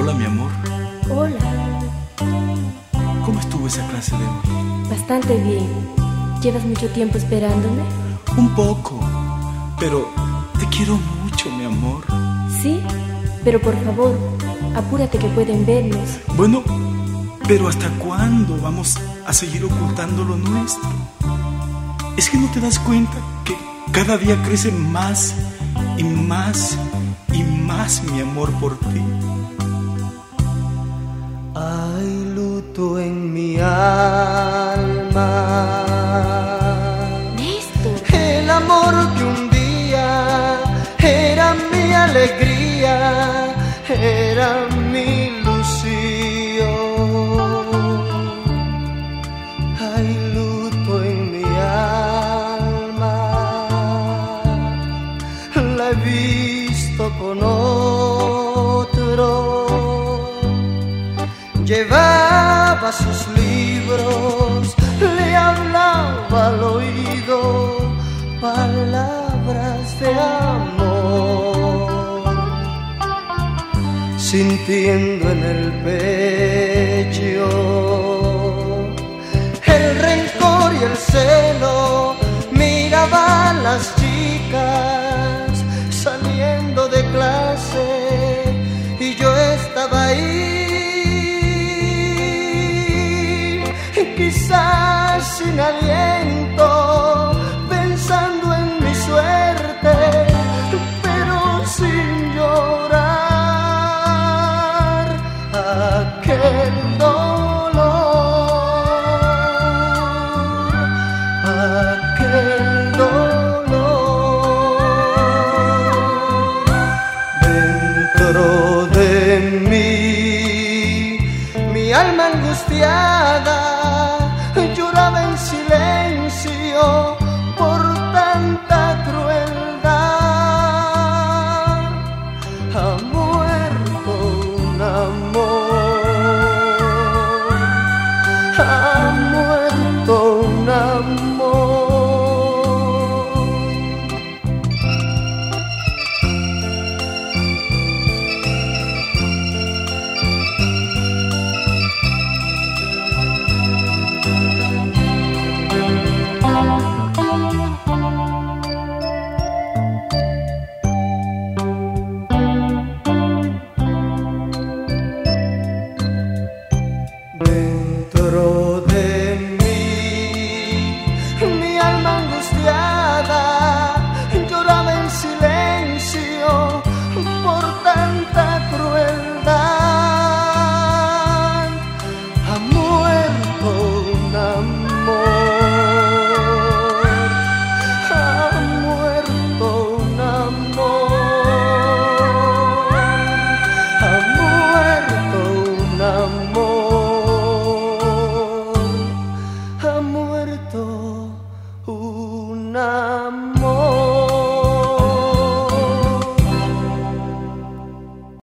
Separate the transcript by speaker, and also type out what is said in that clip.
Speaker 1: Hola, mi amor.
Speaker 2: Hola.
Speaker 1: ¿Cómo estuvo esa clase de hoy?
Speaker 2: Bastante bien. ¿Llevas mucho tiempo esperándome?
Speaker 1: Un poco, pero te quiero mucho, mi amor.
Speaker 2: Sí, pero por favor, apúrate que pueden vernos.
Speaker 1: Bueno, pero ¿hasta cuándo vamos a seguir ocultando lo nuestro? ¿Es que no te das cuenta que cada día crece más y más y más mi amor por ti?
Speaker 3: Hay luto en mi alma.
Speaker 2: Néstor.
Speaker 3: El amor que un día era mi alegría, era mi ilusión. Hay luto en mi alma. La he visto con otro. Llevaba sus libros, le hablaba al oído palabras de amor, sintiendo en el pecho el rencor y el celo. Miraba a las chicas saliendo de clase y yo estaba ahí